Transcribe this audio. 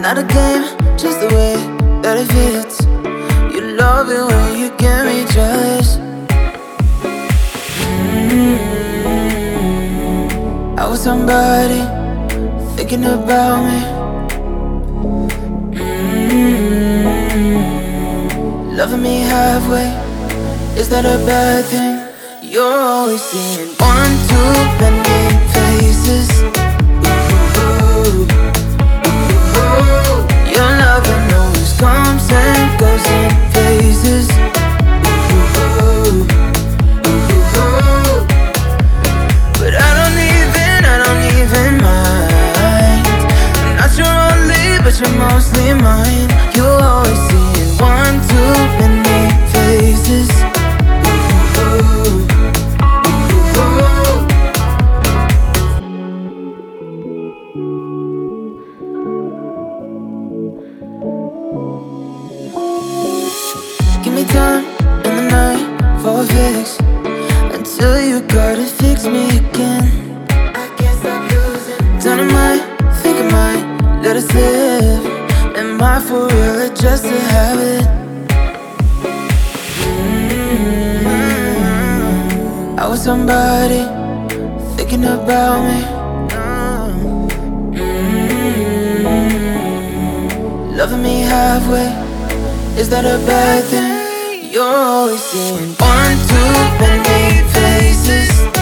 not a game, just the way that it fits. You love it when you get me jealous. I was somebody thinking about me. Loving me halfway, is that a bad thing? You're always seeing one too many faces. Your loving always comes and goes in phases. But I don't even mind. I'm not your only, but you're mostly mine. You're always seeing one too many faces. Give me time in the night for a fix, until you gotta fix me again. I can't stop losing. Dynamite, think I might let it slip. Am I for real or just a habit? I was somebody thinking about me. Loving me halfway, is that a bad thing? You're always seeing one too many faces.